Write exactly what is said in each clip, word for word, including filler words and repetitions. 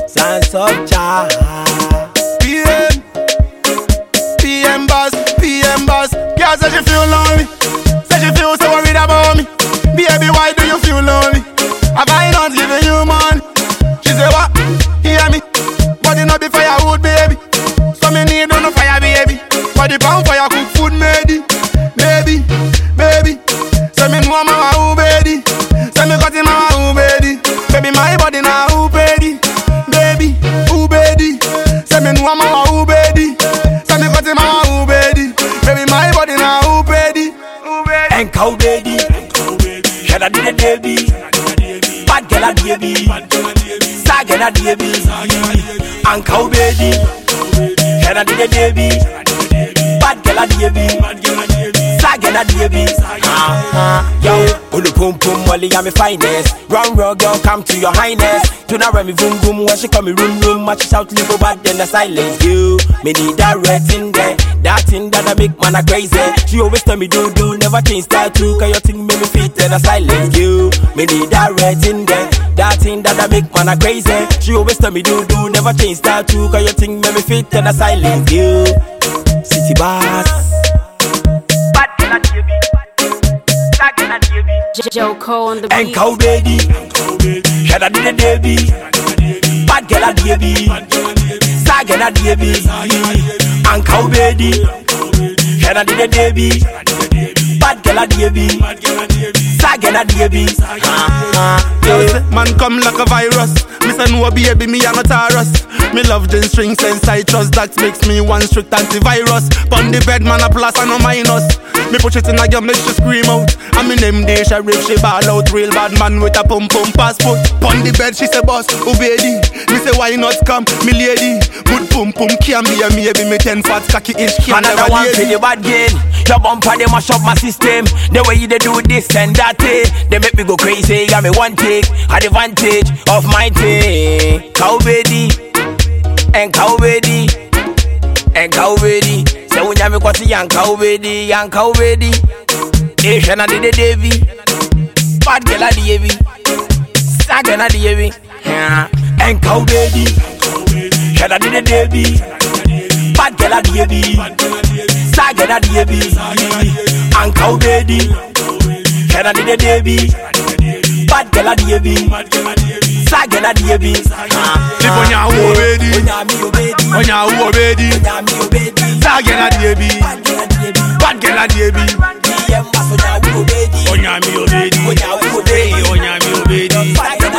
Sans of Jah. P M, P M boss, P M boss. Girl said she feel lonely, said she feel so worried about me. Baby, why do you feel lonely? Have I not given you money? She say what? Hear me? Body not be firewood, baby. So me need no fire, baby. Body pound fire, cook food, maybe, baby, baby. So me know mama who baby. So me cut him mama who baby. Baby, my body now who baby, baby, who baby. So me know mama who baby. So me cut him mama who baby. Baby, my body now who baby, who baby. And cow baby, should I do the baby? Bad girl a baby, sag girl a baby. And cow baby, should I do the baby? Bad girl a baby, sag girl a baby. Yo, ulu pum pum, Molly I'm my finest. Run run girl, come to your highness. Do not run me boom boom, when she call me room room. Match shout little bad then the silence. You, me need that red in there. That thing that I make man a crazy. She always tell me do do, never change style too. Cause your thing make me fit in a silence. You, me need that red in there. That thing that I make man a crazy. She always tell me do do, never change style too. Cause your thing make me fit in a silence. You, city boss. Bad girl a baby, sag girl a baby. Joe Cole on the And beat. cow baby, should I do the baby? Bad girl a baby, sag girl a baby. And cow baby, should I do the baby? Bad girl a baby, sag girl a baby. Yo, say, man come like a virus. Me say no baby, me a no Taurus. Me love gin strings and citrus. That makes me one strict antivirus. Pon the bed, man a plus and a minus. Me push it in a girl, make she scream out. And me name day, she rip, she ball out. Real bad man with a pum pum passport. Pon the bed, she say boss, obedi. Me say why not come, me lady. Good pum pum can be a maybe. Me ten fat cocky inch can Another never one for lady. the bad game. Your bumper they mash up my system. The way they do this and that, eh, they make me go crazy. Got me one take, advantage of my thing. Cow baby, and cow baby, and cow baby. So when you me kwasi young cow baby, young cow baby. Eh, shana di the Davy, bad girl a Davy, sag girl a Davy. And cow baby, shana di the Davy, bad girl a Davy, sag girl a Davy. And cow baby, shana di the Davy, bad girl a Davy, sag girl a Davy. Live on your own, baby. On your own, baby. Sag girl a baby, bad girl a baby. On your me, baby. On your me, baby.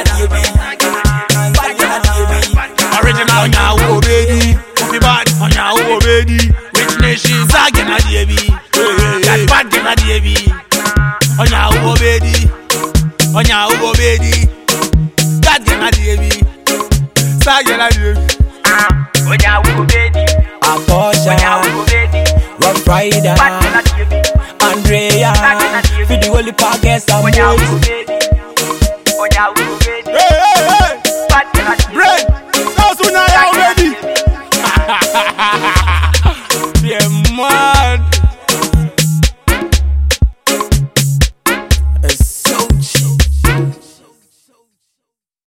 Original on your own, baby. Coffee bad on your own, baby. Rich nation, sag girl a baby. That bad girl a baby. On your own, baby. On your own, baby. That girl a baby. Sag girl a baby. On your baby, A on Porsche, your baby, Rough Rider, bad girl a baby. Andrea, for the holy podcast, I'm On your boys. baby, on your baby. Hey.